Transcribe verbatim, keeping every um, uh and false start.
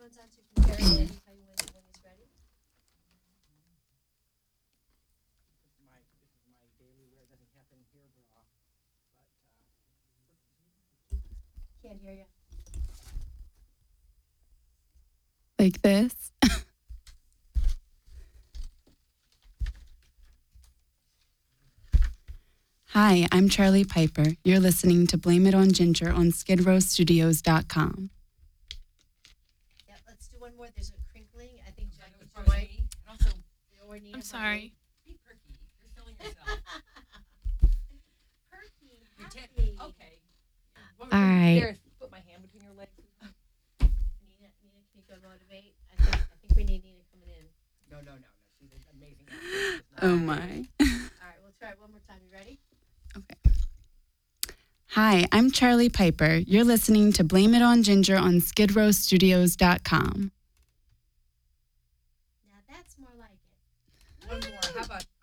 comes on to compare it, and tell you when, when he's ready. This is my this is my daily wear. It doesn't happen here, bra, but uh, Can't hear you. Like this. Hi, I'm Charlie Piper. You're listening to Blame It on Ginger on skid row studios dot com. Yeah, let's do one more. There's a crinkling. I think Jackie For might. me, and also, Or Nina I'm sorry. be perky. You're selling yourself. Perky, Your tip. happy. Okay. All right. Here, put my hand between your legs. Nina, Nina, can you go motivate? I think, I think we need Nina coming in. No, no, no, no. She's an amazing actress. It's not- Oh my. All right, we'll try it one more time. You ready? Okay. Hi, I'm Charlie Piper. You're listening to Blame It on Ginger on skid row studios dot com. Now that's more like it. One more. How about